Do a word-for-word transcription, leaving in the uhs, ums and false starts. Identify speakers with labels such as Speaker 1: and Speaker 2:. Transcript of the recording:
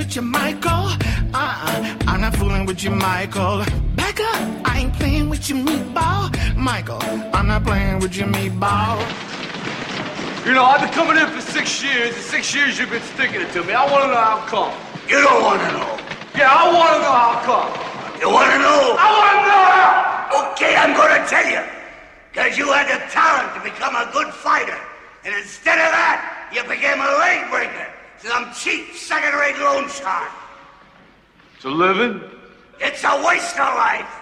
Speaker 1: with you, Michael. Uh-uh, I'm not fooling with you, Michael. Back up, I ain't playing with your meatball. Michael, I'm not playing with your meatball.
Speaker 2: You know, I've been coming in for six years, and six years you've been sticking it to me. I want to know how come.
Speaker 3: You don't want to know.
Speaker 2: Yeah, I want to know how come.
Speaker 3: You want to know?
Speaker 2: I want to know how.
Speaker 3: Okay, I'm going to tell you. Because you had the talent to become a good fighter. And instead of that, you became a leg breaker. Some cheap, second-rate loan shark.
Speaker 2: It's a living?
Speaker 3: It's a waste of life.